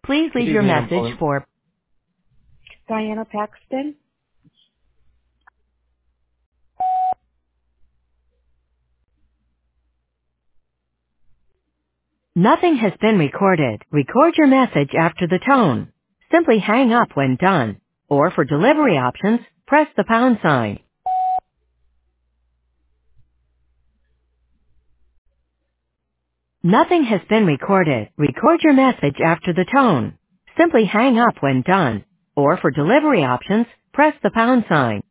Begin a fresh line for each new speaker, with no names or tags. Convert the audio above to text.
Please
Good
leave your
evening. I'm
message
calling.
for
Diana Paxton.
Nothing has been recorded. Record your message after the tone. Simply hang up when done. Or for delivery options, press the pound sign. Nothing has been recorded. Record your message after the tone. Simply hang up when done. Or for delivery options, press the pound sign.